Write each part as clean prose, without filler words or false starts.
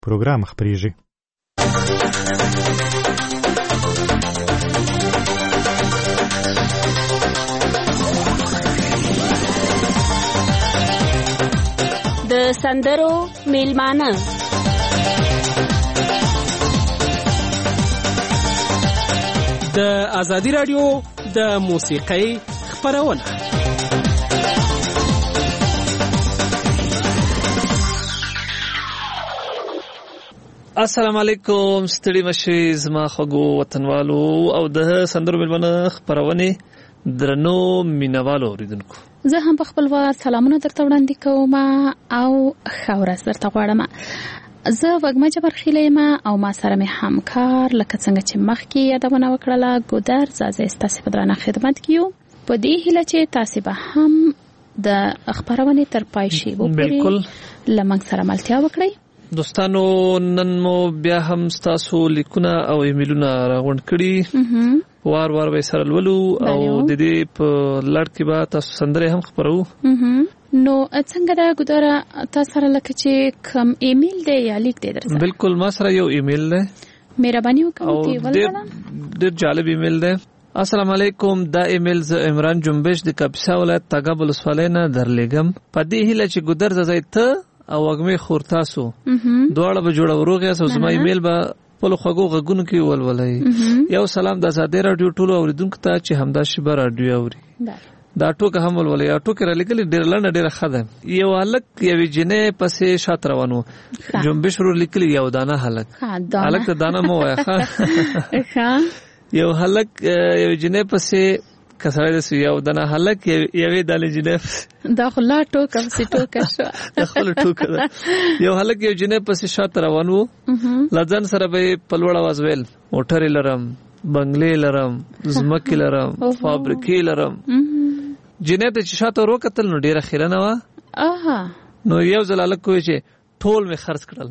پروګرام خپرېږي. د سندرو میلمانه د ازادي رادیو د موسیقۍ خپرونه. السلام علیکم، ستړي مشئ زما خوږو وطنوالو او د سندرو میلمانه خپرونې درنو مینوالو اوریدونکو. زه هم په خپل وار سلامونه درته وړاندې کوم او ښه ورځ درته غواړم. زه وږمه جبرخیله یم او ما سره مې همکار لکه څنګه چې مخکې یادونه وکړله ګودر زازه ستاسې په درانه خدمت کې یو، په دې هیله چې تاسې به هم د خپرونې تر پای شی وګورئ، له موږ سره ملتیا وکړئ. دوستانو، نن مو بیا هم ستاسو لیکونه او ایمیلونه راغونډ کړي، وار وار به سره لولو او د دې په لړ کې به تاسو سندرې هم خپرو. نو څنګه دا ګودره تاسو سره لکه چې کوم ایمیل دی یا لیک دی درسره؟ بالکل ما سره یو ایمیل دی، مهرباني وکړئ ولولم. ډېر جالب ایمیل دی. السلام علیکم، دا ایمیل ز عمران جنبش د کاپیسا ولایت تاګاب ولسوالۍ نه درلېږم. په دې هیله چې ګودر زای ته او وږمې خور تاسو دواړه به جوړه وروغ یاست او زما ایمیل به په خوږو غږونو کې ولولئ. یو سلام د ازادي رادیو ټولو اوریدونکو ته چې همدا شیبه رادیو اوري. دا ټوکه هم ولولئ. یا ټوکه را لیکلې ډېر لنډه ډېره ښه ده. یو هلک یوې جینۍ پسې شاته روان و، جنبش ورو لیکلي یو دانه هلک. هلک ته دانه مه وایه ښه. یو هلک یوې جینۍ پسې کسړی داسې یو دانه هلک یوې دانې جینۍ دا خو لا ټوکه پسې ټوکه شوه. دا خو ټوکه ده. یو هلک یو جینۍ پسې شاته روان و، له ځان سره به یې په لوړ اواز ویل موټرې لرم، بنګلې لرم، ځمکې لرم، فابریکې لرم. جینۍ ته چې شاته ور وکتل نو ډېره خیرنه وه. نو یو ځل هلک وویل چې ټول مې خرڅ کړل.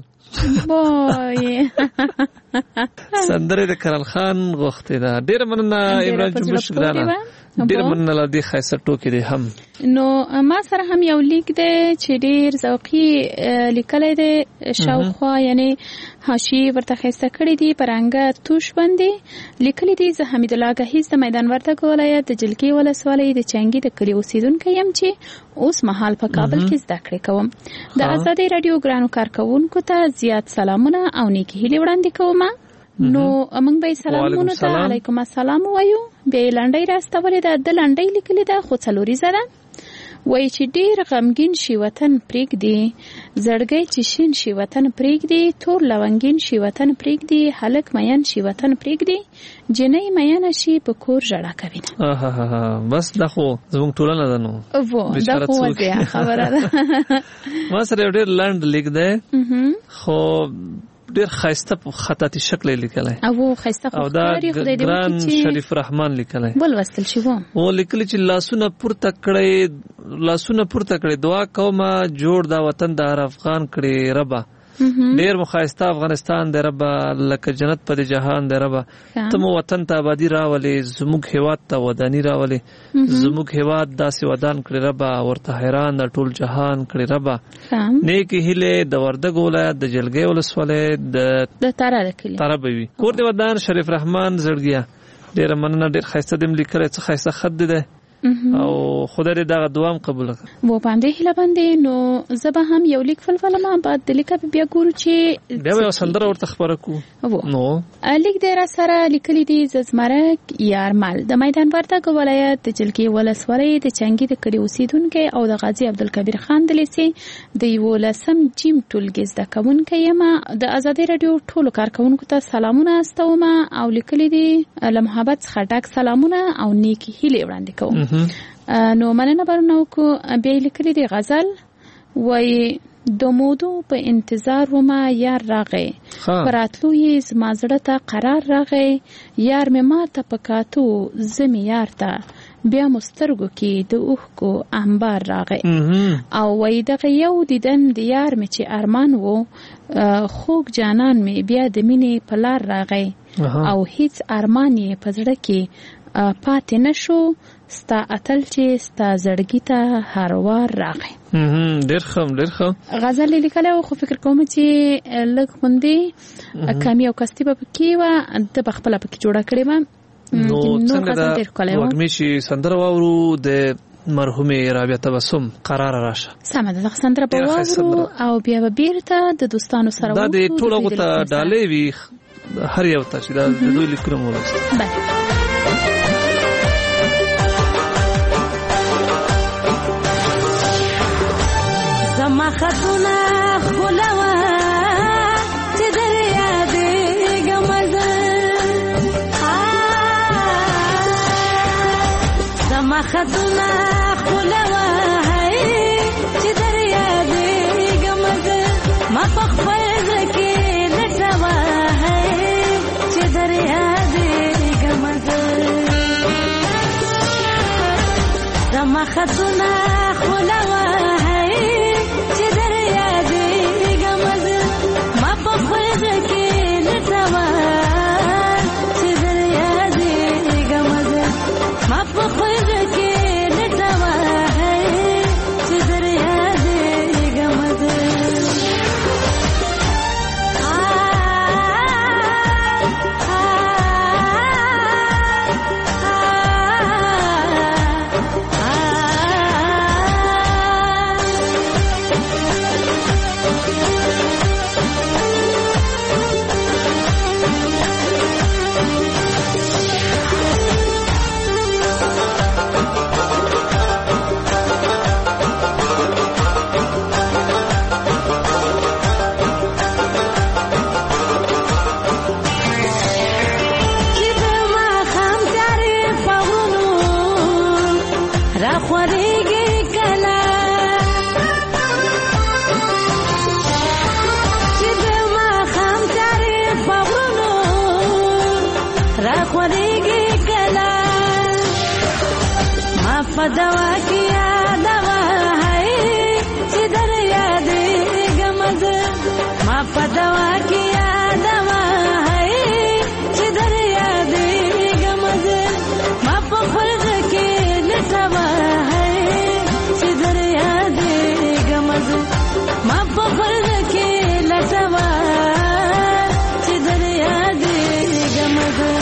سندره د کرال خان غوښتې ده. ډېره مننه عمران جنبش ګرانه، ډېره مننه له دې ښایسته ټوکې دی هم. نو ما سره هم یو لیک دی چې ډېر ذوقي لیکلی دی، شاوخوا یعنی حاشیې ورته ښایسته کړي دي، په رنګه توش باندې لیکلي دي. زه حمید الله ګهیز د میدان وردګ ولایت د جلګې ولسوالۍ د چنګي د کلي اوسیدونکی یم چې اوس مهال په کابل کې زده کړې کوم. د ازادي رادیو ګرانو کارکوونکو ته زیات سلامونه او نیکې هیلې وړاندې کوم. نو موږ به سلامونه ته علیکم السلام وایو. به لنډۍ راستولې ده، د لنډۍ لیکلې ده خو څلوریزه ده. وایي چې ډېر غمګین شي وطن پرېږدي، زړګی چې شین شي وطن پرېږدي، تور لونګین شي وطن پرېږدي، هلک مین شي وطن پرېږدي، جنۍ مینه شي په کور ژړا کوي نه. بس دا خو زموږ ټولنه ده. نو دا خو وضعیه خبره ده. ما سره یو ډېر لنډ لیک دی خو ډېر ښایسته په خطاطي شکل یې لیکلی او ښایسته خو ښکاري. خدای دې وکړي چې شریف رحمان لیکلی ولوستل شي. و لیکلی چې لاسونه پورته کړئ دعا کومه جوړ دا وطن د هر افغان کړي ربه. ډېر مخایسته افغانستان دی ربه، لکه جنت په دې جهان دی ربه. ته مو وطن ته آبادي راولې، زموږ هیواد ته وداني راولې، زموږ هیواد داسې ودان کړي ربه، ورته حیران د ټول جهان کړي ربه. نیکې هیلې د وردګ ولایت د جلګې ولسوالۍ د تاره به وي. کور دې ودان شریف رحمان زړګیه. ډېره مننه، ډېر ښایسته دې م لیکلی، څه ښایسته خط دی او خدای دې دغه دعا هم قبوله کړي. و باندې هیله باندې نو زه به هم یو لیک فلفلم، بعد د لیکه بیا ګورو چې بیا به یو سندره ورته خپره کړو. نو لیک دې را سره لیکلی دي زمرک یارمل د میدان وردګ ولایت د جلګې ولسوالۍ د چنګي د کلي اوسیدونکی او د غازي عبدالکبیر خان د لیسې د 11 جیم ټولګي زده کوونکی یم. د ازادي رادیو ټولو کارکوونکو ته سلامونه استوم او لیکلی دي له محبت څخه ډک سلامونه او نیکې هیلې وړاندې کوم. نو مننه برنه وکړو. بیا لیکلی دی غزل، وایي د مودو په انتظار ومه یار راغی، پر راتلو یې زما زړه ته قرار راغی، یار مې ما ته په کاتو زه مې یار ته بیا مو سترګو کې د اوښکو انبار راغی. او وایي دغه یو دیدن د یار مې چې ارمان و، خوږ جانان مې بیا د مینې په لار راغی، او هیڅ ارمان یې په زړه کې پاتې نشو ستا اتل چې ستا زړګي ته هر وار راغی. ډېر ښه غزل لیکلی و، خو فکر کوم چې لږ غوندې کمی او کستي به پکې وه، ته به خپله پکې جوړه کړې وه. نو څنګه دا وږمې چې سندره واورو د مرحومې رابعه تبسم قرار راشه. سمه ده، دغه سندره به واورو او بیا به بیرته د دوستانو سره دا د ټولو هغو ته ډالۍ وي، هر یو ته چې دا د دوی لیکونه مو ولوستل. زما خطونه ښکلوه چې در یادېږم زه، زما خطونه ښکلوه چې در یادېږم زه، ما په خپل زړه کې لټوه چې در یادېږم زه، زما خطونه ښکلوه چې در یادېږم زه، ما په خپل زړه کې لټوه چې در یادېږم زه، ما په خپل زړه کې لټوه چې در یادېږم زه. په دوا کې یادوه چې در یادېږم زه، ما په دوا کې یادوه چې در یادېږم زه، ما په خپل زړه کې لټوه چې در یادېږم زه، ما په خپل زړه کې لټوه چې در یادېږم زه.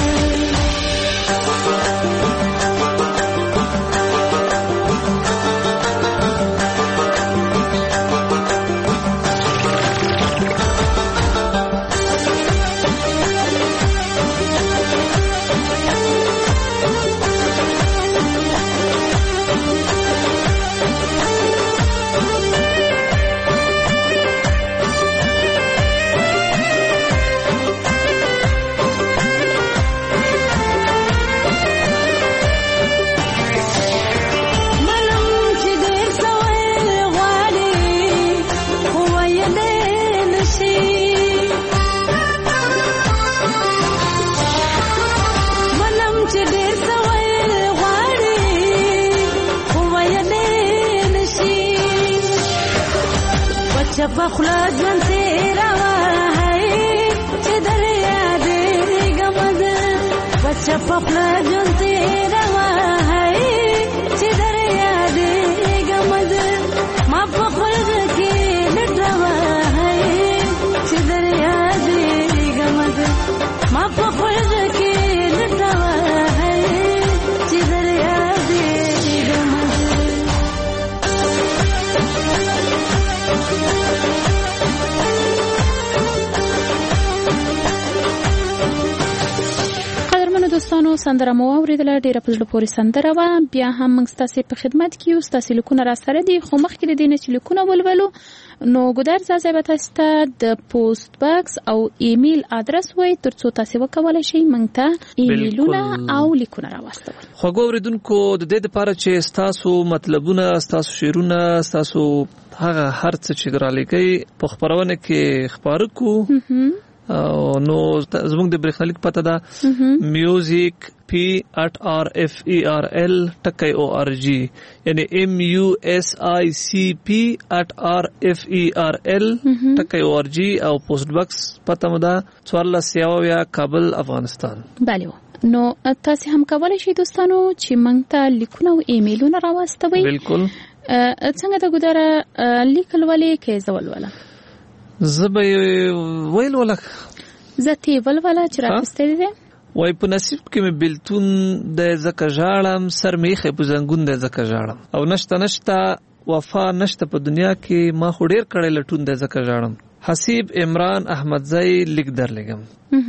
پخلا ژوند تېروه چې در یادېږم زه، بچه پخلا ژوند تېروه چې در یادېږم زه، ما په خپل زړه کې لټوه چې در یادېږم زه، ما په خپل زړه کې لټوه چې در یادېږم زه. دوستانو سندره مو اوریدله، ډیره په زړه پورې سندره وه. بیا هم موږ ستاسې په خدمت کې یو، ستاسې لیکونه را سره دي، خو مخکې د دې نه چې لیکونه ولولو نو ګودر زازی به تاسو ته د پوسټ باکس او ایمیل ادرس وایي تر څو تاسو وکولای شئ موږ ته ایمیلونه او لیکونه راوستل. خوږو اوریدونکو د دې لپاره چې ستاسو مطلبونه، ستاسو شعرونه، ستاسو هغه هر څه چې را لیکئ په خپرونه کې خپاره کو، نو زموږ د برېښنالیک پته ده music@rferl.org، یعنی music@rferl.org، او پوسټ باکس پته مو ده 14 کابل افغانستان. بله نو تاسو هم کولای شئ دوستانو چې موږ ته لیکونه او ایمیلونه راواستوي. بالکل. څنګه د ګودره لیکل ولې کې زول ولا زبې ویل ولا زته ول ولا چې راستې دي وای په نصیب کې مې بلتون د زکه ژاړم سر میخه په زنګون د زکه ژاړم او نشته وفا نشته په دنیا کې ما خو ډیر کړي لټون د زکه ژاړم. حسیب عمران احمدزئی لیک درلګم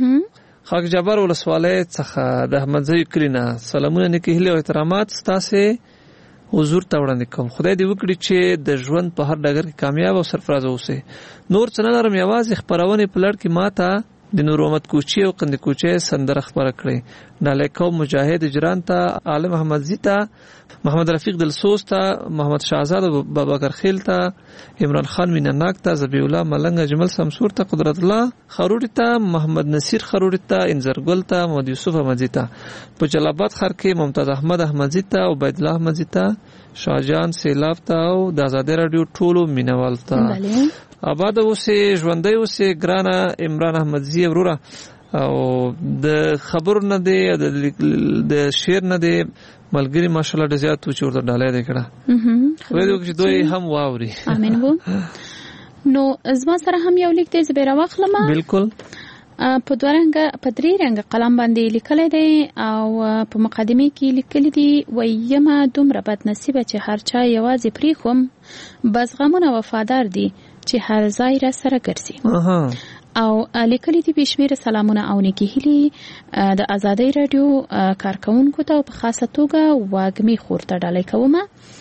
خاک جبر ولسواله څخه د احمدزئی کلینا سلامونه نیکه هله او احترامات ستاسو حضور ته وړاندې کوم. خدای دې وکړي چې د ژوند په هر ډګر کې کامیاب او سرفراز اوسئ. نور څه نه لرم یوازې خبرونه په لړ کې ماته د نور محمد کوچی او قند کوچی سندره خبره کړې. نالیکو مجاهد اجران ته عالم احمد زی ته محمد رفیق دلسوز ته محمد شاهزاد باباکر خیل ته عمران خان مینناک ته زبی الله ملنګ اجمل سمسور ته قدرت الله خروړی ته محمد نصیر خروړی ته انزرګل ته محمد یوسف احمدزی ته په جلالآباد ښار کې ممتاز احمد احمدزی ته او عبید الله احمدزی ته شاهجان سیلاب ته او د آزادۍ رادیو ټولو مینوال ته آباد اوسه ژوندۍ اوسه ګرانه عمران احمدزی وروره او د خبر نه دی د شعر نه دی ملګری ماشاءالله د زیات تو چور ډالې دی کړه خو دې چې دوی هم واوري. امين وو. نو زما سره هم یو لیک دی زبیره واخلم. بالکل. په درې رنګ قلم باندې لیکل دی او په مقدمه کې لیکل دی وایما دومره بد نصیب چې هر چا یوازې پریخوم بس غمونه وفادار دي چې هر ځای را سره ګرځي. او لیکلي دي بشمیر سلامونه او نیکی هیلي د آزادۍ رادیو کارکونکو ته په خاصه توګه واګمي خورته ډالۍ کوم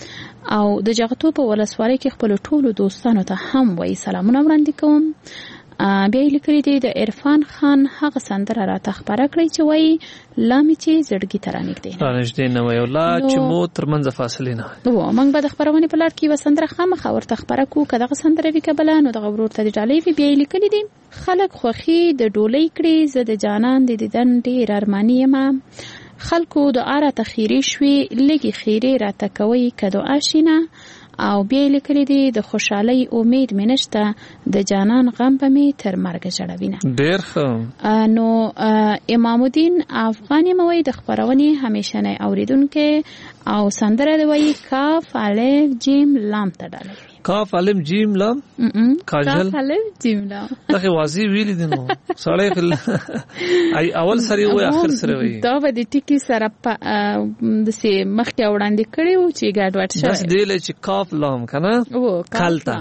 او د جغتو په ولسوالۍ کې خپل ټولو دوستانو ته هم وایي سلامونه وړاندې کوم. بیا لیکلي دي د عرفان خان هغه سندره راته خبره کړې چې وایي لامي چې زړګي ته رانږدې نه وایي لا چې مو ترمنځ فاصلې نه وي. موږ به د خبرونې په لړ کې یوه سندره خامخا ورته خبره کړو که دغه سندره وي که بله نو دغه ورور ته د ډالۍ وي. بیا یې لیکلي دي خلک خوښي د ډولۍ کړي زه د جانان د دیدن ډېر ارماني یم خلکو دعا راته خیرې شوې لږې خیرې راته کوئ که دعا شینه او بیا یې لیکلي دي د خوشحالۍ امید مې نشته د جانان غم به مې تر مرګه جړوینه. ډېر ښه. نو امام الدین افغاني موي د خبرونې همیشنی اوریدونکو او سندره دی وایي کاف الف جیم لام ته ډالۍ کاف الف جیم لام کاجل کاف الف جیم لام دغه واضح ویل دي نو سړی ای اول سری وای اخر سری وای دا به د ټکی سره د سي مخکې وړاندې کړیو چې ګډوډ شوی بس دی چې کاف لام کنه کالتا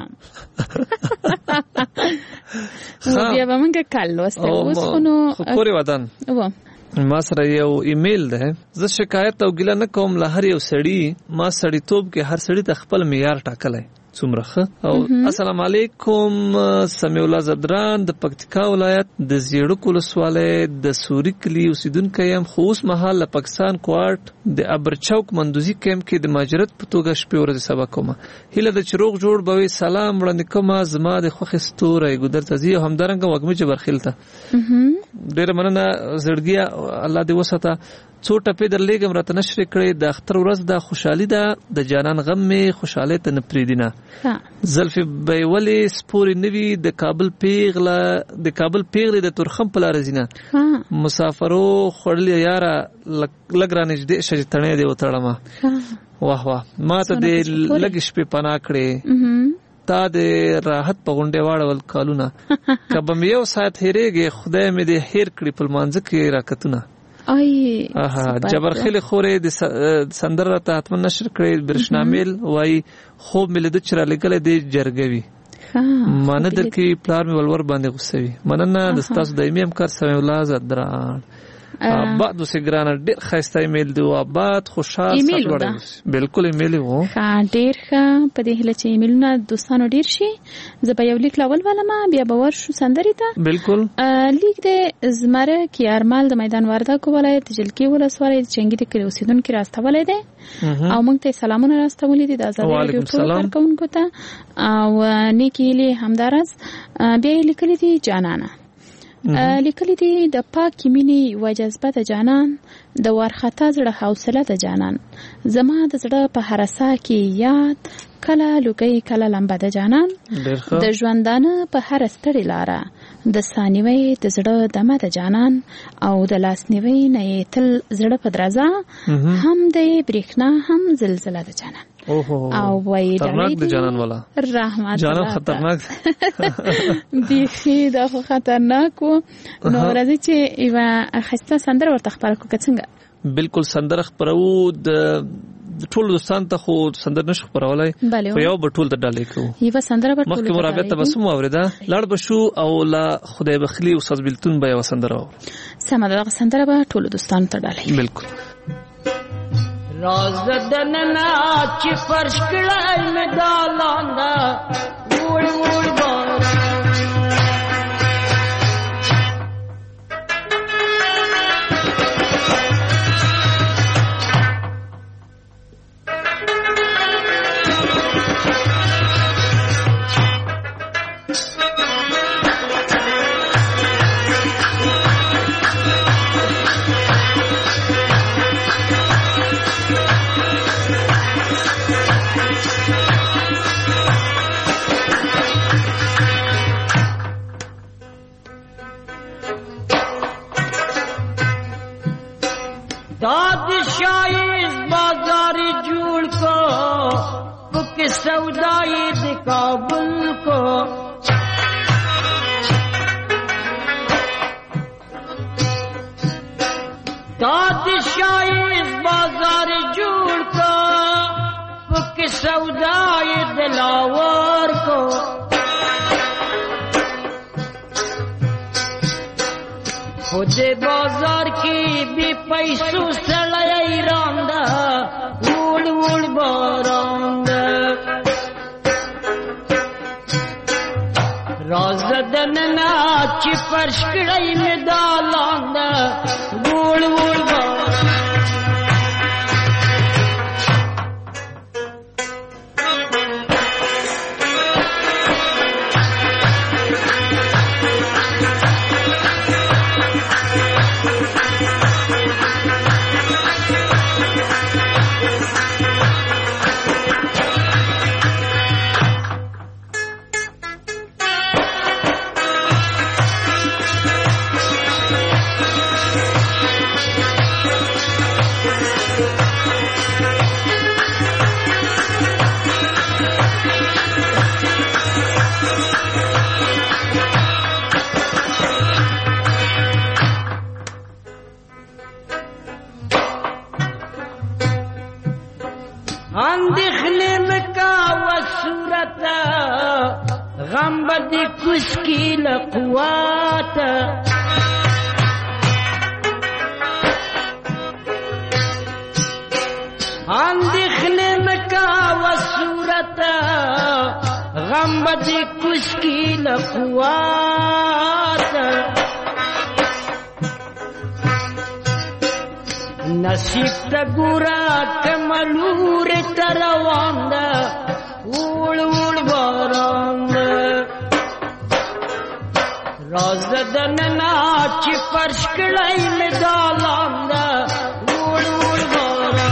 خو بیا به موږ کال وسته اوس خو کوري ودان ما سره یو ایمیل ده زه شکایت او ګیله نه کوم له هر یو سړی ما سړی توپ کې هر سړی د خپل معیار ټاکلی څومره ښه او السلام علیکم سمیع الله زدران د پکتیکا ولایت د زیړک ولسوالۍ د سوري کلي اوسیدونکی یم خو اوس مهال له پاکستان کوارټ د ابرچوک مندوزي کیمپ کې د مهاجرت په توګه شپې ورځې سبا کوم هیله د چروغ جوړ بوي سلام وړاندې کوم زما د خوښ ستوري ګودر ته زی همدارنګ وګمې جبرخیل ته ډېر مننه زړګیا الله دې وساته څو ټپې درلېږم راته نشر کړې د اختر ورځ د خوشحالي ده د جانان غم مې خوشحالۍ ته نه پرېږدي زلفې به یې ولې سپورې نه وي د کابل پیغلې د تورخم په لاره ځي نه مسافرو خوړلې یاره لږ رانږدې شه چې تڼۍ دې وتړمه واه واه ما ته دې لږې شپې پناه کړې تا د راحت په غونډې واړول کالونه که به مې یو ساعت هېرېږې خدای مې دې هېر کړي په لمانځه کې راکتونه جبرخیل خورې د سندره راته حتما نشر کړې برشنامیل وایي خوب مې لیده چې رالېږلی دی جرګوي مانه درکوي پلار مې ولور باندې غوسوي مننه د ستاسو دایمي همکار سمیع الله زدران آباد اوسې ګرانه ډېر ښایسته ایمیل دی آباد خوشحال سرلوړی بالکل ایمیل و ډېر ښه په دې هیله چې ایمیلونه دوستانو ډېر شي زه به یو لیک ولولم بیا به ورشو سندرې ته بالکل لیک د زمرک یارمال د میدان وردګو ولایت جلکې ولسوالۍ د چنګي د کلي اوسېدونکي راستولی دی او موږ ته سلامونه راستولي دي د ازادۍ راډیو ټولو کارکوونکو ته او نیکې هیلې همداراز بیا یې لیکلي دي جانانه لیکلي دي د پاکې مینې یوه جذبه د جانان د وارخطا زړه حوصله د جانان زما د زړه په هره ساه کې یاد کله لوګی کله لمبه د جانان د ژوندانه په هره ستړې لاره د سانیوي د زړه دمه د جانان او د لاسنیوي نه تل زړه په درزه هم د برېښنا هم زلزلہ د جانان او وای خطرناک د جانان والا رحمت جانان خطرناک بیخي دا خطرناک نو راځي چې ایوا خسته سندره ورته خبر کو څنګه بالکل سندره خبرو د ټول دوستان ته خو سندر نشو خبرولای خو یو بټول د ډالې کو یو سندره بټول مخکې مرابطه بسم اوریدا لړ بشو او لا خدای بخلی او استاد بلتون به یو سندره سم دا سندره به ټول دوستان ته ډالې بالکل راز دننا چې فرش کړای مې دالاندا وړ وړ بار سودائی د کابل کو داد شاہی بازار جوڑ کو پک سودائی دلاور کو خود بازار کی بھی پیسوں سڑائی راندا وڑ وڑ باراندا راز دننا چې فرش کړی مې دالاندا وړ وړ غم بدی کس کی لقوات اندخل مکا و صورت غم بدی کس کی لقوات نصیب تا گورا کملور ترواند وڑ وڑ بارانگ راز دننا چې فرش کړای مې دالاندا وړ وړ بارانگ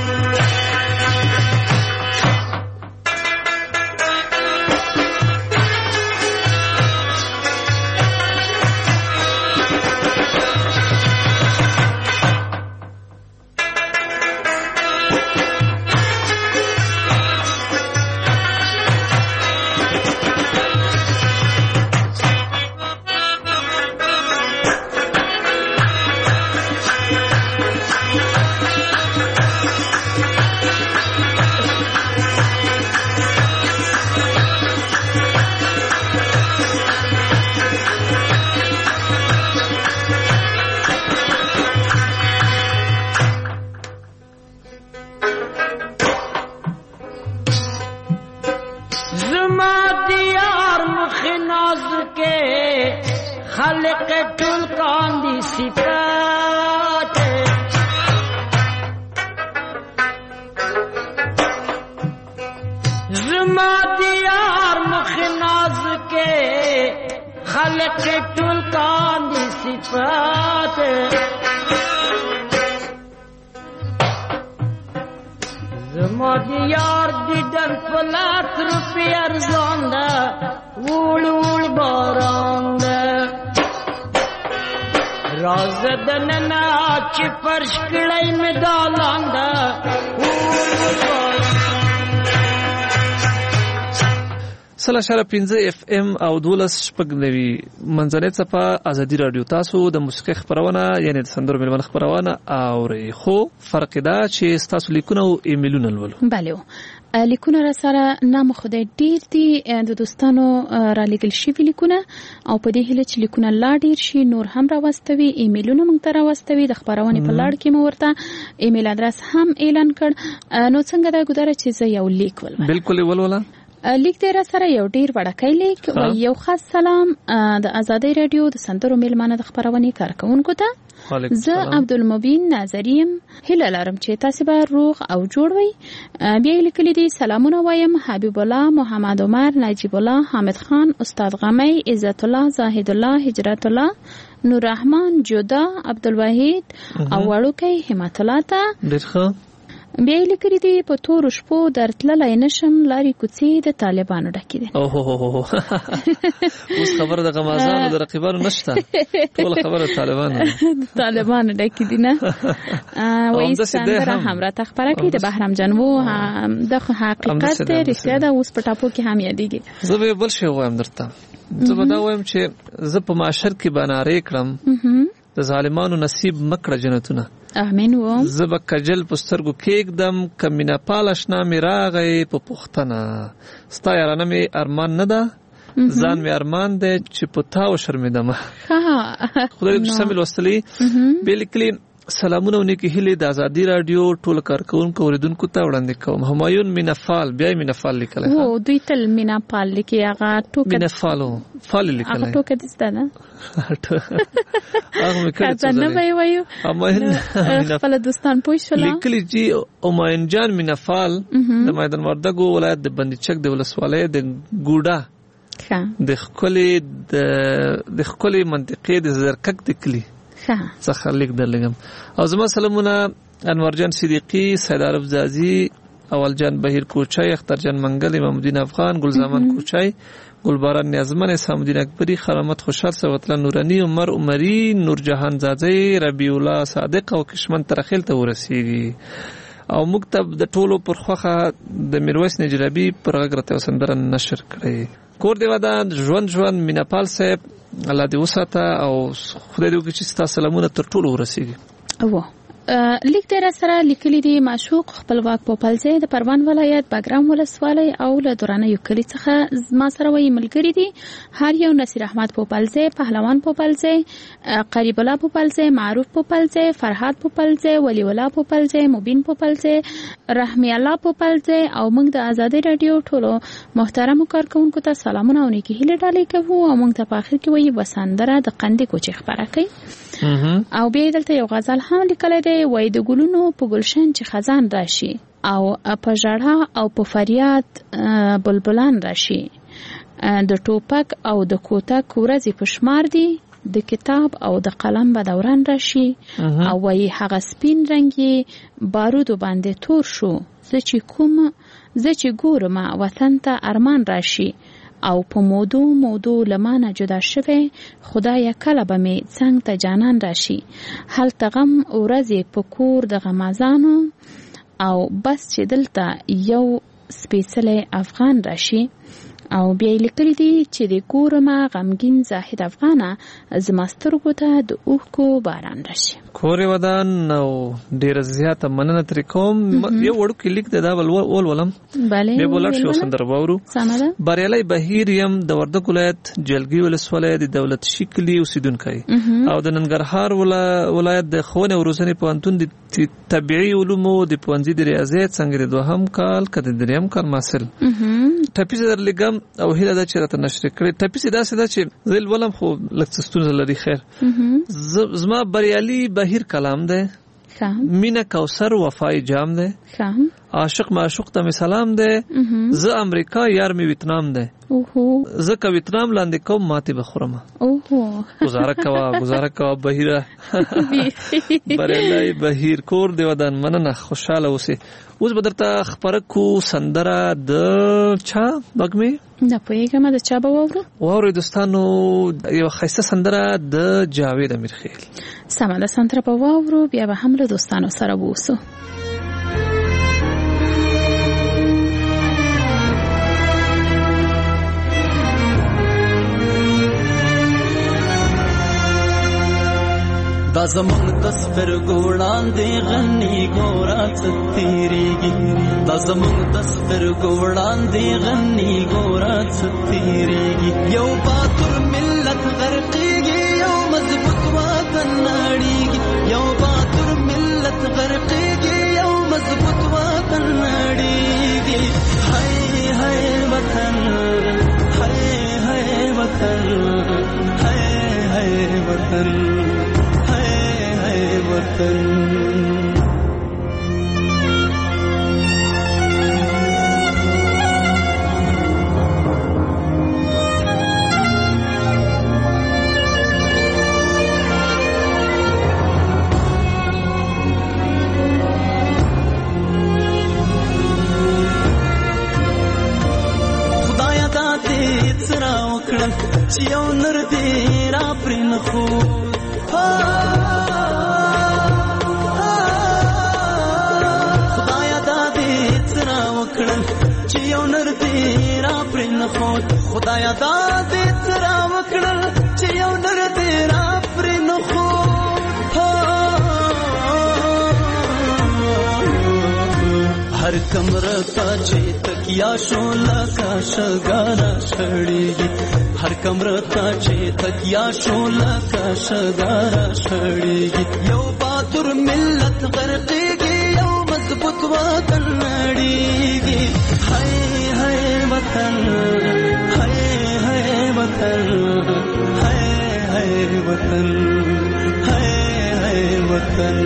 خالق ټول کاندي صفات زما دیار مخ ناز کے خالق ټول کاندي صفات زما دیار دی در پلات روپی ارزانده وړ وړ بارانده راز دننا چې فرش کړای مې دالاندا سلا شاره 15 FM او 12 شپږنوي منځنۍ صفه ازادي رادیو تاسو د موسیقي خبرونه یعنی د سندرو ملمن خبرونه اوري خو فرق دا چې تاسو لیکونه او ایمیلونه لولو بله لیکونه را سره نام خدای ډیر دي د دوستانو را لګل شي لیکونه او په دې هله چې لیکونه لا ډیر شي نور هم را واستوي ایمیلونه موږ ته را واستوي د خبرونه په لړ کې مو ورته ایمیل ادرس هم اعلان کړ نو څنګه دا ګذاره چې زه یو لیک ولولم بالکل ولولا لیک دې را سره یو ډیر وړکای لیک او یو خاص سلام د آزادۍ رادیو د سندرو میلمانه د خبرونه کارکونکو ته زه عبدالمبین ناظریم هیله لرم چې تاسو به روغ او جوړ وي بیا لیکلي دي سلامونه وایم حبیب الله محمد عمر نجیب الله حامد خان استاد غمی عزت الله زاهد الله هجرت الله نور رحمان جودا عبدالوحید او وړوکی همت الله ته ډیرخه بیا لیکلي دي په تور شپو درتللای نشم لاري کوڅې د طالبانو ډکې دي اوس خبره د غمازانو د رقیبانو نشته ټول خبره طالبانو ډکې دي نه وایي څنګه هم را تخبره کې د بهرام جنو د حقیقت رښتیا ده اوس په ټاپو کې هم یادېږي زه به بل شی وایم درته زه به دا وایم چې زه په معاشر کې بنارې کړم د ظالمانو نصیب مکړه جنتونه امين و زب کجل پسترګو کېږدم کمینا پالشنا می راغی په پختنه ستا یارانه می ارمان نه ده ځان می ارمان ده چې پتا و شرمېدم خدای دې سم لوستلی بالکل سلامونه ونکي هلي د آزادي رادیو ټول کارکونکو اوریدونکو ته وړاندې کوم همایون مینافال بیا مینافال لیکل او دوی تل مینافال لیکي هغه ټوک مینافالو فال لیکل هغه ټوک دې ستنه هغه مکه څه نه وایو همایون خپل دوستان پوښتنه لیکلي جی همایون جان مینافال د میدان وردګو ولایت د بندیچک د ولسوالۍ د ګوډا د خپل منطقې د زرکک د کلی څخه لیک درلګم او زما سلامونه انور جان صدیقی سید عرب زازی اول جان بهیر کوچای اختر جان منګل امام الدین افغان گلزمان کوچای گلباران نیازمن اسلام الدین اکبری خرامت خوشحال سوتلا نورانی عمر عمری نور جهان زازی ربیع الله صادق او کشمن ترخیل ته ورسیږي او مکتب د ټولو پرخوخه د میرویس نجرابی پر غږرته سندره نشر کړي کور دی ودان ژوند میناپال صاحب الله دې وساته او خدای دې وکړي چې تاسو سلامونه تر ټولو ورسیږي او لیک دې را سره لیکلي دي معشوق خپلواک پوپلځي د پروان ولایت باګرام ولسوالۍ او له دورانه یو کلی څخه ما سره وایي ملګری دي هر یو نصیر احمد پوپلځي پهلوان پوپلځي قریب الله پوپلځي معروف پوپلځي فرحات پوپلځي ولی الله پوپلځي مبین پوپلځي رحمی الله پوپلځي او موږ د آزادۍ رادیو ټولو محترم کارکونکو ته سلامونه او نیکی هیله ډالۍ کوو او موږ ته په اخر کې وایي وسندره د قندې کوچې خبره کوي او بیا دلته یو غزل هم لیکلی دی وای د ګلونو په گلشن چې خزان راشي او په ژړا او په فریاد بلبلان راشي د ټوپک او د کوتک ورځې په شمار دي د کتاب او د قلم به دوران راشي او وای هغه سپین رنګي بارودو باندې تور شو زه چې ګورم وطن ته ارمان راشي او په مودو لمانه جدا شوه خدای کله به می څنګه ته جانان راشي هلته غم ورځې په کور د غمازانو او بس چې دلته یو سپیڅلی افغان راشي او بیا لیکلي دي چې د کورما غمگین زاهد افغانه زما سترګو ته د اوښکو باران راشي کورې ودان او ډېره زیاته مننه ترې کوم یو وړوکی لیک دی دا ولولم بیا به ولاړ شو سندره واورو بریالی بهیر یم د وردګ ولایت جلګي ولسوالۍ د دولت شي کلي اوسېدونکی او د ننګرهار ولایت د ښوونې او روزنې پوهنتون د طبیعي علومو د پوهنځي د ریاضیات څانګې د دوهم کال که د درېیم کال محصل ټپیزه درلېږم او هیله ده چې راته نشر کړې ټپیزې داسې ده چې زه لولم خو لږ څه ستونزه لري خیر زما بریالي بهیر کلام دی مینه کوثر وفای جام دی عاشق معشوق ته سلام دی. زه امریکا یار می ویتنام دی. زه که ویتنام لاندې کوم ماتې بخورم. گزاره کوا بهیره بریلی بهیر کور دی ودان مننه خوشاله اوسې. اوس به درته خپره کو سندره د چا بګمې نه پوهېږم د چا به واورئ دوستانو یو ښایسته سندره د جاوید امیرخیل. سمه ده سندره به واورو بیا به هم له دوستانو سره بوسو. دا زمونږ د سترګو وړاندې غني ګوره څه تېرېږي. دا زمونږ د سترګو وړاندې غني ګوره څه تېرېږي. یو باتور ملت غرقېږي یو مضبوط وطن نړېږي. یو باتور ملت غرقېږي یو مضبوط وطن نړېږي. هی هی وطن هی هی وطن هی هی وطن خدایا دا دې څرا وکړل چې یو نر دې را پرې نه خو چې یو نر دې را پرې نه خود. خدایا دا دې څرا وکړل چې یو نر دې را پرې نه خود. هر کمره تا چې تکیا شو لکه شګاره شړېږي. هر کمره تا چې تکیا شو لکه شګاره شړېږي. یو باتور ملت غرقېږي یو مضبوط وطن نړېږي. هی هی وطن هی هی وطن هی هی وطن هی هی وطن.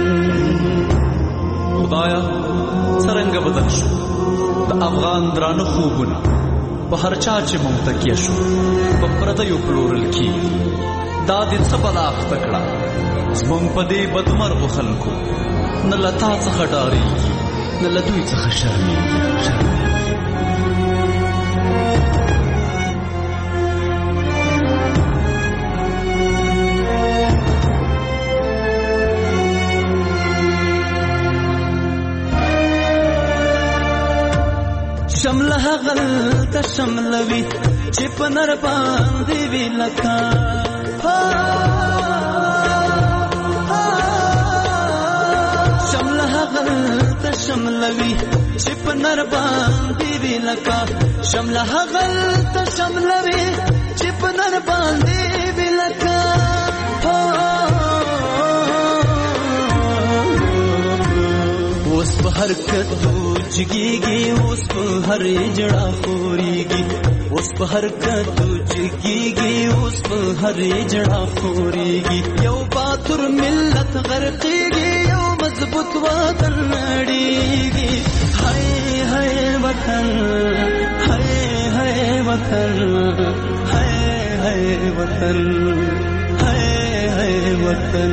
خدایا څرنګه بدل شو د افغان درانه خوبونه په هر چا چې ممتکیه شو په پردیو پلورل کېږي. دا دې څه بلا اخته کړه زموږ په دې بدمرغو خلکو. نه له تا څخه ډارېږي نه له دوی څخه شرمېږي. شمله هغلته شملوي چې په نر باندې وي لکه شمله هغلته شملوي چې په نر باندې وي لکه شمله هغلته شملوي چې په نر باندې وي لکه اوس په هر کتو جګیږي اوس په هر جړه خوريږي. اوس په هر کتو جګیږي اوس په هر جړه خوريږي. یو باتور ملت غرقېږي یو مضبوط وطن نړېږي. هی هی وطن هی هی وطن هی هی وطن هی هی وطن.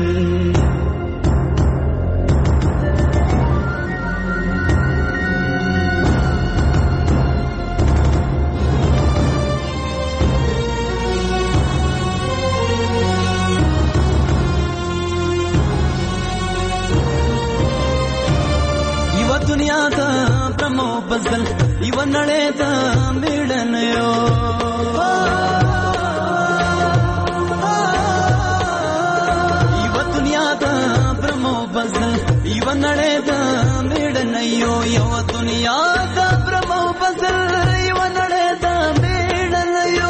دنیا دا برمو بزل یو نړۍ دا میړنیو. یو دنیا دا برمو بزل یو نړۍ دا میړنیو. یو دنیا دا برمو بزل یو نړۍ دا میړنیو.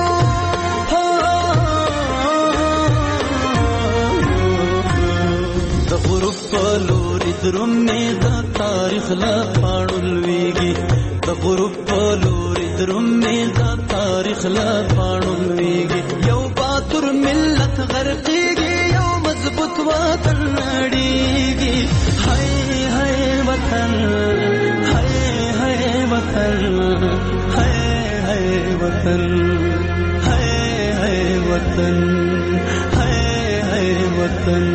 د غروب په لوري درومې د تاریخ لا پاڼو لویږي. د غروب په لوري درومې د تاریخ لا پاڼو لویږي. یو باتور ملت غرقېږي یو مضبوط وطن نړېږي. هی هی وطن هی वतन है वतन है वतन है वतन.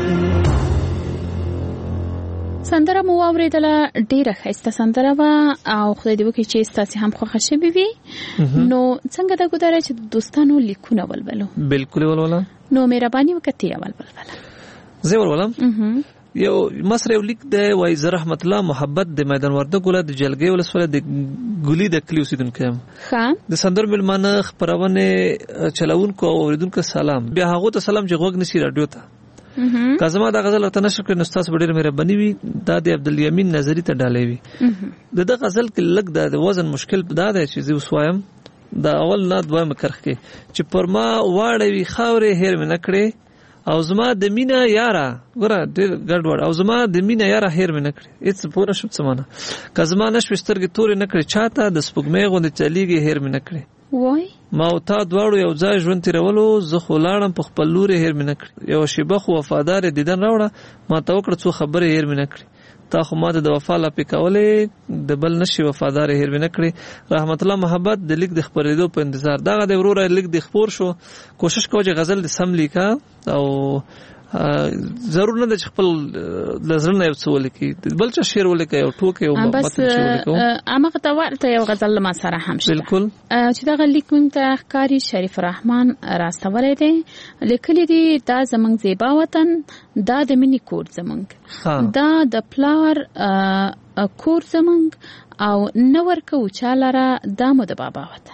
سندره مو اوریدله ډیره ښایسته سندره وه او خدای دې وکړي چې ستاسې هم خوښه شوې وي. نو څنګه دا ګودره چې دوستانو لیکونه ولولو؟ بالکل ولولم. نو مهرباني وکړه ته اول ولوله. زه ولولم. یو مصر یو لیک دی وایي زه رحمت الله محبت د میدان وردګ ولایت د جلګۍ ولسوالۍ د ګولي د کلي اوسېدونکی یم. د سندرو مېلمانه خپرونې چلوونکو او اورېدونکو سلام. بیا هغو ته سلام چې غوږ نیسي راډیو ته. که زما دا غزل ورته نشر کړي نو ستاسو به ډېره مهرباني وي. دا د عبدالیمین نظري ته ډالۍ وي. د ده غزل کې لږ د وزن مشکل دا دی چې زه اوس وایم دا اول نه دویمه کرښه کې چې پر ما واړوي خاورې هېر مې نه کړې او زما د مینه یاره ګوره ډېر ګډوډ او زما د مینه یاره هېر مې نه کړې. هېڅ پوه نه شوم څه معنا. که زما نه شوې سترګې تورې نه کړې چاته د سپوږمۍ غوندې چلیږي هېر مې نه کړې. وای ما او تا دواړو یو ځای ژوند تېرولو زه خو لاړم په خپل لورې هېر مې نه کړې. یوه شېبه خو وفادار دیدن راوړه ما ته وکړه څو خبرې هېر مې نه کړې. تا خو ما ته د وفا لاپې کولې د بل نشي وفادار هېر مې نه کړې. رحمت الله محبت د لیک د خپرېدو په انتظار. دغه د وروره لیک د خپور شو. کوشش کوه چې غزل د سم لیکه او ضرور نه ده چې خپل له زړه نه یو څه ولیکي. بل چا شعر ولیکه یو ټوکې یو متن چې ولیکو هماغه ته ورته یو غزل له ما سره هم شته. بالکل چې دغه لیک موږ ته ښکاري شریف الرحمن راستولی دی. لیکلی دی دا زموږ زیبا وطن دا د مینې کور زموږ دا د پلار کور زموږ او نه ورکو چا لره دا مو د بابا وطن.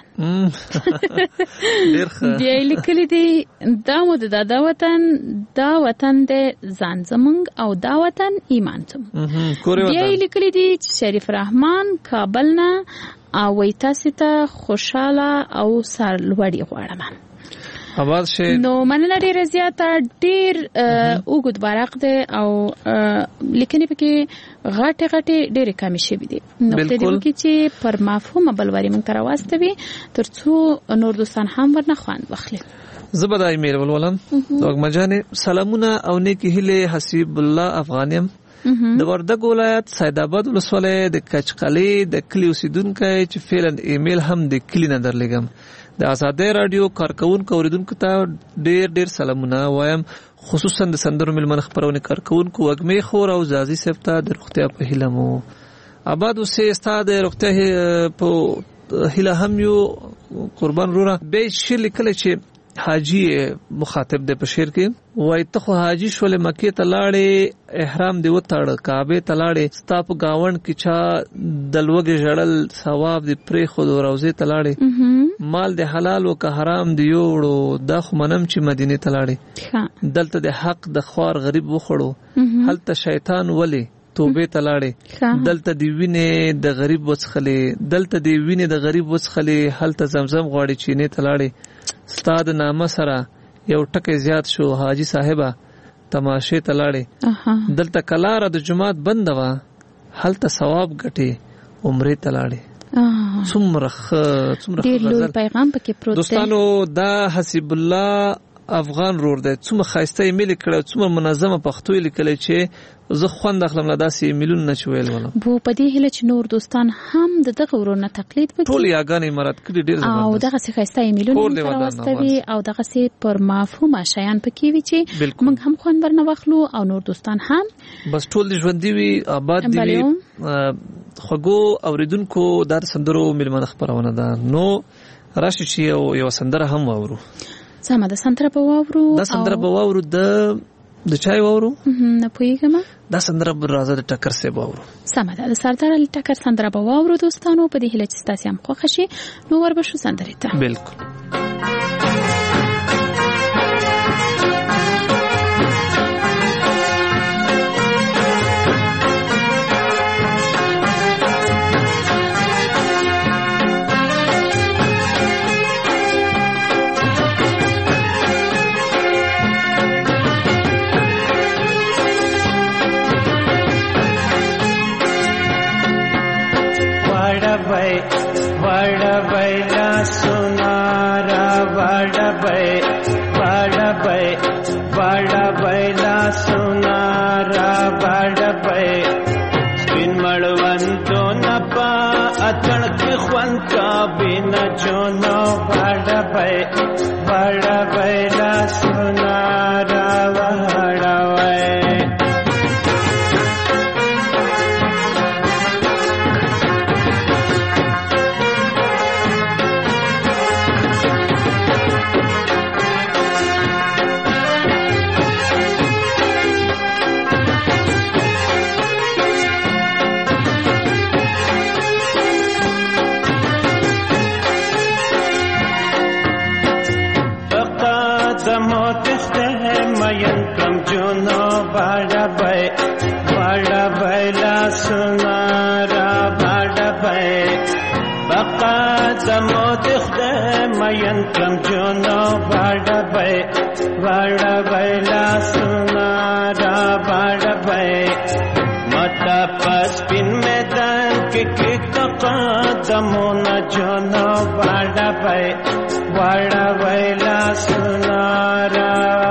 بیا لیکلی دی دا مو د دادا وطن دا وطن د ځان زموږ او دا وطن ایمان زموږ. بیا لیکلی دی شریف الرحمن کابل نه او وایي تاسې ته خوشحاله او سرلوړي غواړم. آواز شي نو مننه ډیره زیاته ډیر اوږد ورق دی او لیکنې پکې غټې ډېرې کمې شوي دي. نقطه دې وکړي چې پر مفهومه بلوري موږ ته راواستوي تر څو نور دوستان هم ورنه خوند واخلي. زه به دا ایمیل ولولم. وږمه جانې سلامونه او نیکې هیلې حسیب الله افغان یم د وردګ ولایت سید آباد ولسوالۍ د کچقلې د کلي اوسېدونکی چې فعلا ایمیل هم د کلي نه درلېږم. د آزادۍ راډیو کارکوونکو اوریدونکو ته ډېر سلامونه وایم خصوصا د سندرو مېلمانه خپرونې کارکوونکو وږمې خور او زازي صاحب ته د روغتیا په هیله مو آباد اوسې. ستا د روغتیا په هیله هم یو قربان وروره. بیا شعر لیکلی چې حاجی مخاطب دی په شعر کې وایي ته خو حاجي شولې مکې ته لاړې احرام دې وتاړه کعبې ته لاړې ستا په ګاونډ کې چا د لوږې ژړل ثواب دې پرېښود روضې ته لاړې مال دې حلال و که حرام دې یوړو دا خو منم چې مدینې ته لاړې دلته د حق د خوار غریب وخوړو هلته شیطان ولې توبې ته لاړې دلته دې وینې د غریب وڅښلې دلته دې وینې د غریب وڅښلې هلته زمزم غواړي چینې ته لاړې ستا د نامه سره یو ټکی زیات شو حاجی صاحبه تماشې ته لاړې دلته کلاره د جماعت بنده وه هلته ثواب ګټې عمرې ته لاړې. څومره ډېر لوی پیغام پکې پروت دی دوستانو. دا حسیب الله افغان رور دی. څومره ښایسته ایمیل یې کړی څومره منظمه پښتو یې لیکلی چې زه خوند اخلم له داسې ایمیلونو نه چې ویل ولم. په دې هیله چې نور دوستان هم د دغه ورور نه تقلید وکړي ټول یاګانې مراد کړي ډېر زبردست او دغسې ښایسته ایمیلونه موږ ته راواستوي او دغسې پر مفهومه شیان پکې وي چې موږ هم خوند ورنه واخلو او نور دوستان هم بس ټول دې ژوندي وي آباد دې وي. خوږو اورېدونکو دا د سندرو مېلمانه خپرونه ده نو راشي چې یو سندره هم واورو. سمه ده سندره به واورو. دا سندره به واورو د چای واورو نه پوهېږم. دا سندره به راځه د ټکر صاحب واورو. سمه ده د سردار علي ټکر سندره به واورو دوستانو په دې هیله چې ستاسې هم خوښه شي. نو وربشو سندرې ته. بالکل अतण جونو باډه بای باډه بای لا سنارا باډه بای بقا زمو دخده مین کم جونو باډه بای باډه بای لا سنارا باډه بای متا پس پین میدان کې قدمو نه جونو باډه بای باډه بای لا سنارا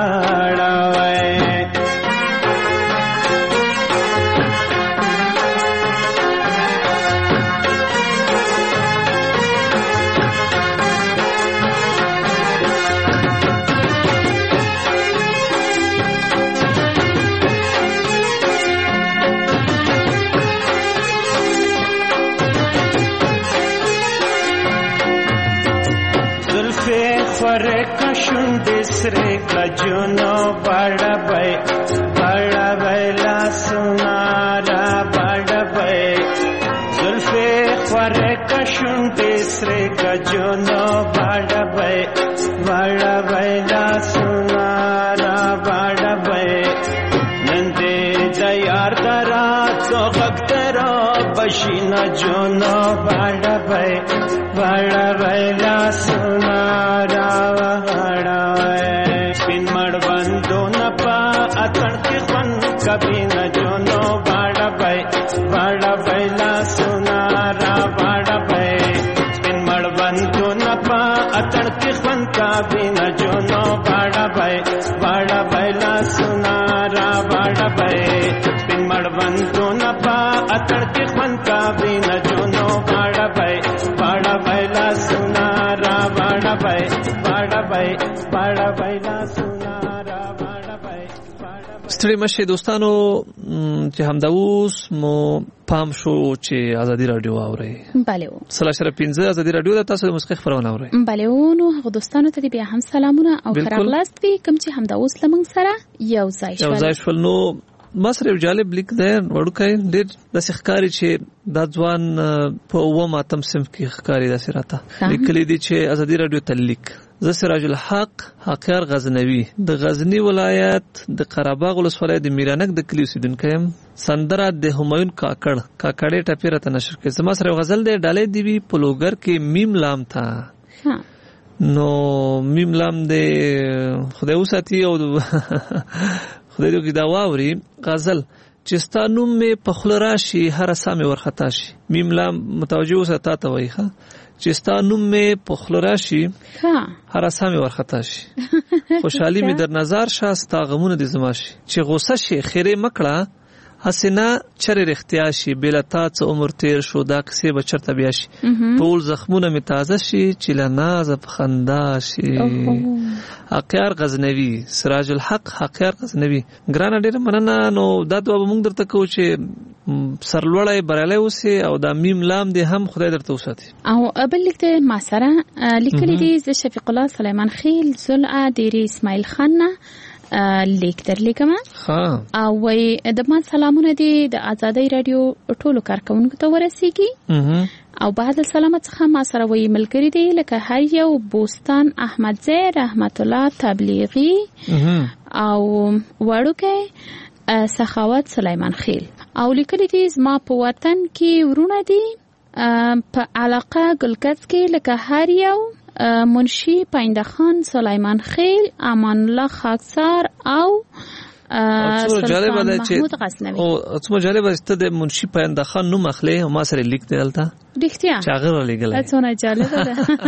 दूसरे का जुनो बड़ा बैला सुनारा बड़ा बै जुल्फे ख्वारे कशुन दूसरे का जुनो बड़ा बैला सुनारा बड़ा बै नंदे दयार दरा तो गक्तरा बशीना जुनो बड़ा बैला सुनारा कभी न जोनो बाड़ा बैला सुनारा बाड़ा बै पिन मड़बन तो न पा अतड़ के खन कभी न जोनो बाड़ा बैला सुनारा बाड़ा बै पिन मड़बन तो न पा अतड़ के खन कभी न जोनो बाड़ा बैला सुनारा बाड़ा बैला सुनारा बाड़ा बै ستړي مشه دوستانو چې همدا اوس مو پام شو چې ازادي رادیو اوري بله 315 ازادي رادیو د تاسو د موسیقي خبرونه اوري بله نو هغه دوستانو ته بیا هم سلامونه او خراغلاست وی کوم چې همدا اوس لمن سره یو ځای شول نو ما سره یو جالب لیک دی وړوکی ډېر داسې ښکاري چې دا ځوان په اووم اتم صنف کې ښکاري داسې راته لیکلی دي چې ازادي رادیو ته لیک زه سراج الحق حقیار غزنوي د غزنی ولایت د قرهباغ ولسوالۍ د میرانک د کلي اوسیدونکی یم سندره د همایون کاکړې ټپې راته نشر کړې زما سره یو غزل دی ډالۍ دي وي په لوګر کې میم لام ته نو میم لام دی خدای وساتي او خدای دې دا واوري غزل چې ستا نوم مې په خوله راشي هره سا مې ورخطا شي میم لام متوجه اوسه تا ته وایي ښه چې ستا نوم مې په خوله راشي هره سا مې ورخطا شي خوشحالي مې در نظر شه ستا غمونه دې زما شي چې غوسه شي خیرې مکړه حسنه چرې رښتیا شي بېله تا څه عمر تېر شو دا کیسې به چېرته بیا شي ټول زخمونه مې تازه شي چې له نازه په خندا شي حقیار غزنوي سراج الحق حقیار غزنوي ګرانه ډېره مننه نو دا دعا به موږ درته کوو چې سرلوړی بریالی اوسې او دا میم لام دې هم خدای درته وساتي او بل لیک دی ما سره لیکلی دی زه شفیق الله سلیمان خیل زلعه دیری اسماعیل خان نه لیک درلیکم او وای د ما سلامونه دي د آزادۍ رادیو ټولو کارکونکو ته ورسیږي او بعد سلامت څخه ما سره وای ملګری دی لکه هر یو بوستان احمدزی رحمت الله تبلیغی او وړوکی سخاوت سلیمان خیل او لیکلی دي زما په وطن کې ورونه دي په علاقه ګلکڅ کې لکه هر یو منشی پاینده خان سلیمان خیل امان الله خاکسار او سلطان محمود غزنوي او څومره جالب است د منشی پاینده خان نوم اخلي او ما سره لیک دی دلته رښتیا چاغره لګلای څونه جالب ده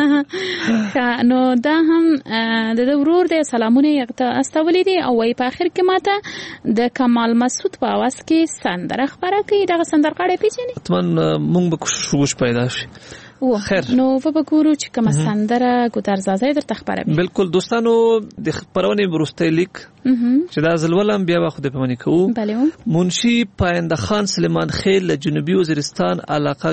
نو دا هم د ورور د سلامونه یغته استولې دي او په اخر کې ماته د کمال مسعود په आवाज کې سندره خبره کوي دا سندرغاړي پیژني تمن مونږ به کوشش پیدا شي خیر نو په ګورو چې کوم سندره ګودرزازي در تخبره بالکل دوستانو د خبرونه ورسته لیک چې دا زلولم بیا به خو د پمنې کوو منشی پاینده خان سلیمان خیل له جنوبي وزیرستان علاقه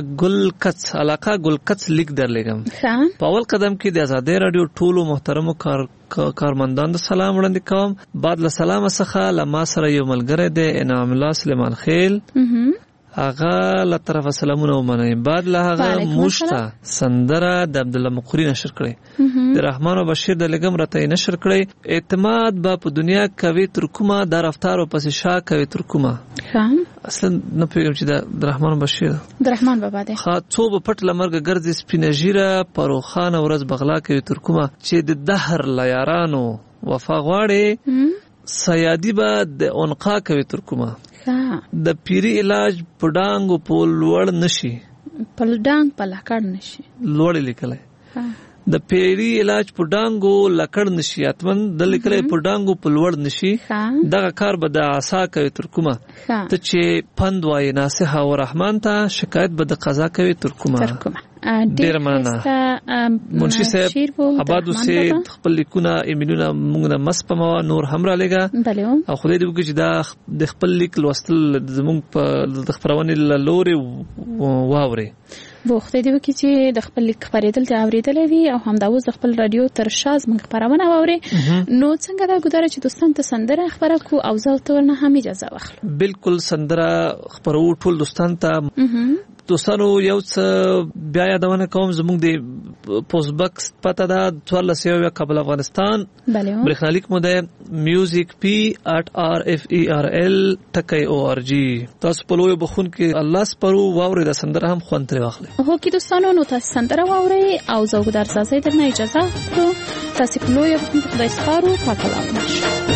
ګلکڅ لیک درلګم په اول قدم کې د آزادۍ رادیو ټولو محترمو کارمندان د سلام وړاندې کوم بعد له سلام څخه له ما سره یو ملګری دی انعام الله سلیمان خیل هغه له طرفه سلامونه ومنئ. بعد له هغه موشته سندره د عبدالله مقری نشر کړي، د رحمان او بشیر د لګم راته نشر کړي. اعتماد به په دنیا کوي تر کومه، د رفتار او پس شا کوي تر کومه. اصلا نه پیږم چې د رحمان او بشیر د رحمان بابا دی. څو په پټ لمرګ ګرځي سپینه ژیره، پروخان ورځ بغلا کوي تر کومه. چې د دهر لیارانو وفا غواړي، سیادی به د انقا کوي تر کومه. د پیری علاج په ډانګو په لوړ نشي، په ډانګ په لکړ نشي، لوړ لیکلای. د پیری علاج په ډانګو لکړ نشي، اتمن د لیکلای په ډانګو په لوړ نشي. دغه کار به د عصا کوي تر کومه. ته چې پند وای ناصح او رحمان ته، شکایت به د قضا کوي تر کومه. ډیر مننه منشي صاحب. آبادو سي خپل لیکونه ایمیلونه موږ نه مسپمو، نور هم را لګا او خدای دې وکړي چې دا د خپل لیک لوستل زموږ په د خبرونې لوري واوري. خدای دې وکړي چې د خپل لیک خبرېدل ته اوریدلې وي او هم دا اوس د خپل رادیو تر شاز موږ خبرونه واوري. نو څنګه دا ګذاره چې دوستان ته سندره خبره کو او زه ته ورنه هم اجازه واخلم. بالکل سندره خبرو ټول دوستان ته. دوستانو یو څه بیا یادونه کوم، زموږ د پوسټ باکس پته ده 14 کابل افغانستان. برېښنالیک مو ده music@rferel.org. تاسو په لوی بخون کې الله سپارو واوري د سندره هم خوند ترې واخلئ. هو کې دوستانو نو تاسو سندره واوري او زه ګذار ساسي درنه اجازه کوم. تاسو په لوی بخون کې خدای سپارو. پاک الله.